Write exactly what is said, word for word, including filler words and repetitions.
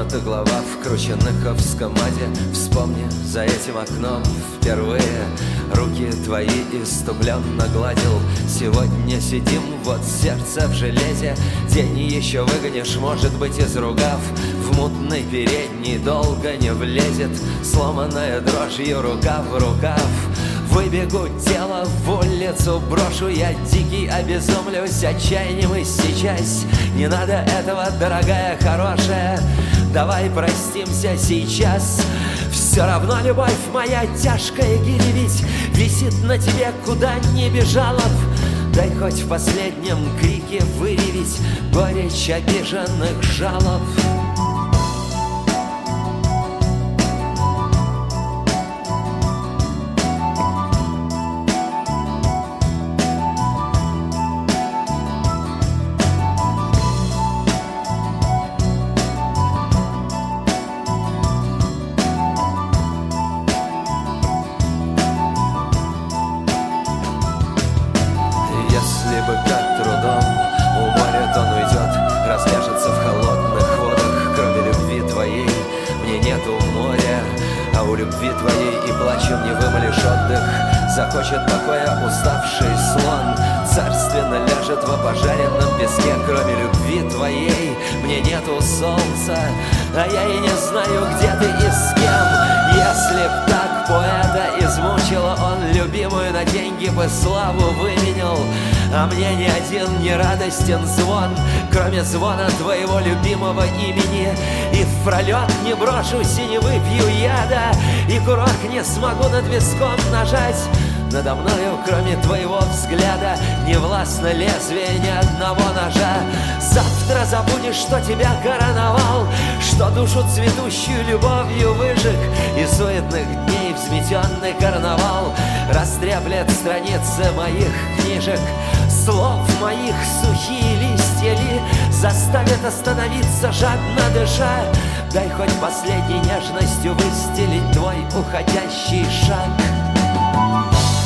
Будто глава в крученных ковскомаде. Вспомни, за этим окном впервые руки твои иступленно гладил. Сегодня сидим, вот сердце в железе. День еще выгонишь, может быть, из ругав. В мутный передний долго не влезет. Сломанная дрожью рука в рукав. Выбегу тело в улицу, брошу я дикий, обезумлюсь отчаянием и сейчас. Не надо этого, дорогая, хорошая, давай простимся сейчас. Все равно любовь моя тяжкая гири ведь висит на тебе, куда не бежала б. Дай хоть в последнем крике выревить горечь обиженных жалоб. Если бы как трудом уморит, он уйдет, разляжется в холодных водах. Кроме любви твоей мне нету моря, а у любви твоей и плачем не вымолишь отдых. Захочет покоя уставший слон, царственно ляжет в опожаренном песке. Кроме любви твоей мне нету солнца, а я и не знаю, где ты и с кем. Если б так поэта измучила, он любимую на деньги бы славу выменял. А мне ни один не радостен звон, кроме звона твоего любимого имени. И в пролет не брошусь и не выпью яда, и курок не смогу над виском нажать. Надо мною, кроме твоего взгляда, не властно лезвие ни одного ножа. Завтра забудешь, что тебя короновал, что душу цветущую любовью выжег, и суетных дней взметенный карнавал растреплет страницы моих книжек. Слов моих сухие листья ли заставят остановиться, жадно дыша. Дай хоть последней нежностью выстелить твой уходящий шаг.